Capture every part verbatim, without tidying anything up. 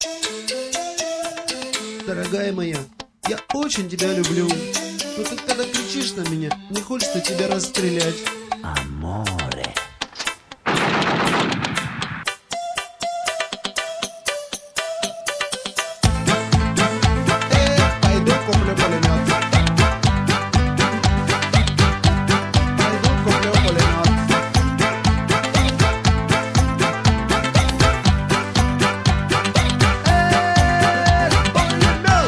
Дорогая моя, я очень тебя люблю. Но ты когда кричишь на меня, не хочется тебя расстрелять. Аморе. Эх, пойду куплю пулемет. Пойду куплю пулемет. Эх, пулемет.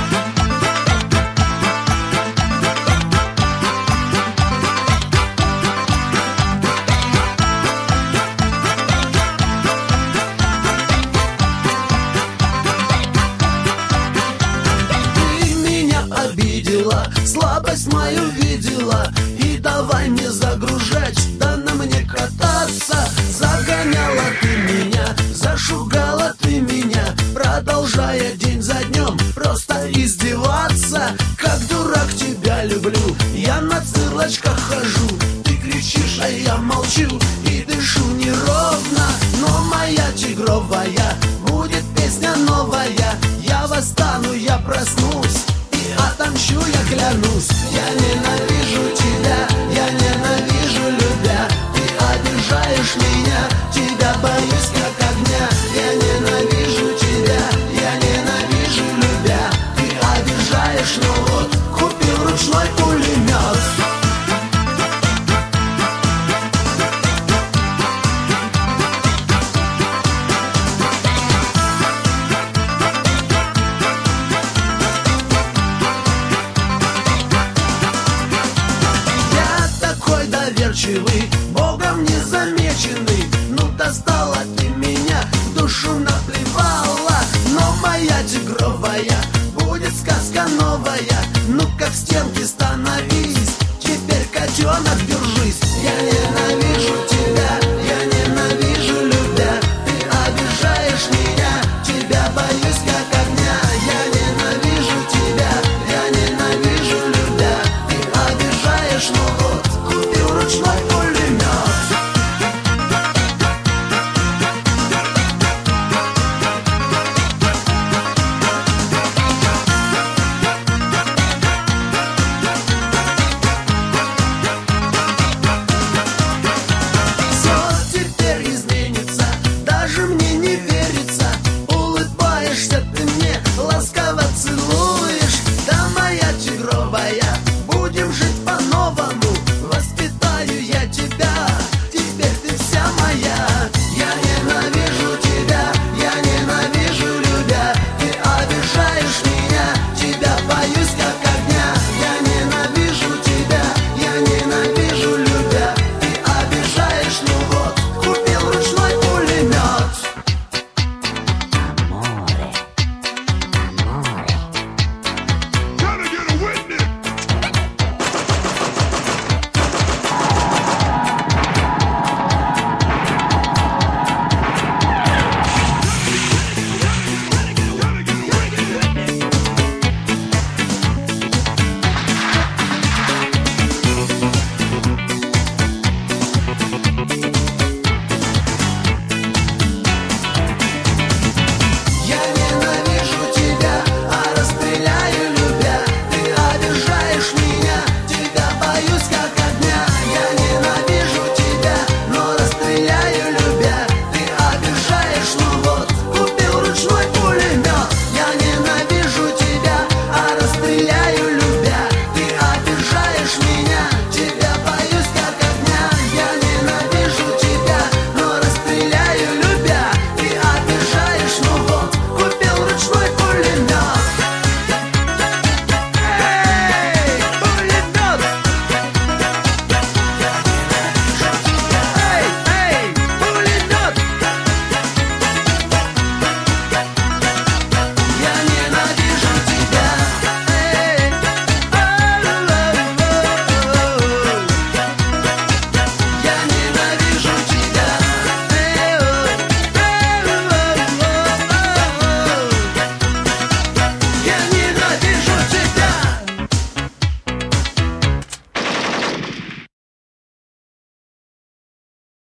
Ты меня обидела, слабость мою видела, и давай мне загружать, да на мне кататься. Загоняла ты меня, зашугала ты меня, продолжая день за днем просто издеваться. Как дурак тебя люблю, я на цыпочках хожу. Ты кричишь, а я молчу и дышу неровно. Но моя тигровая, будет песня новая. Я восстану, я проснусь и отомщу, я клянусь. Я ненавижу тебя, я ненавижу любя. Ты обижаешь меня, тебя боюсь как огня. Я ненавижу тебя, я ненавижу любя. Ты обижаешь, но вот купил ручной пулемет. Я такой доверчивый, Богом не замеченный. Ну достала ты меня, в душу наплевала. Но моя тигровая, будет сказка новая. Ну как в стенки ставить.